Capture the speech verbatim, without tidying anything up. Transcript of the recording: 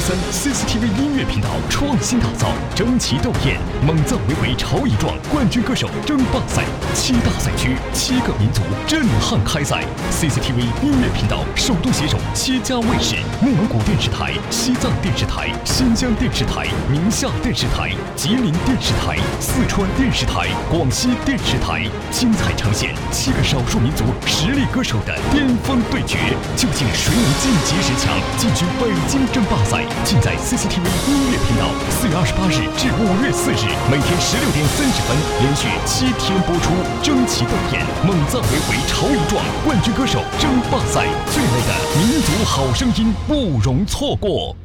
三 C C T V 音乐频道创新打造争奇斗艳、猛造维维超一壮冠军歌手争霸赛，七大赛区七个民族震撼开赛。C C T V 音乐频道首度携手七家卫视：内蒙古电视台、西藏电视台、新疆电视台、宁夏电视台、吉林电视台、四川电视台、广西电视台，精彩呈现七个少数民族实力歌手的巅峰对决。究竟谁能晋级十强，进军北京争霸赛？尽在 C C T V 音乐频道。四月二十八日至五月四日，每天十六点三十分，连续七天播出。争奇斗艳、猛造维维超一壮冠军歌手争霸赛，最美的民族好声音不容错过。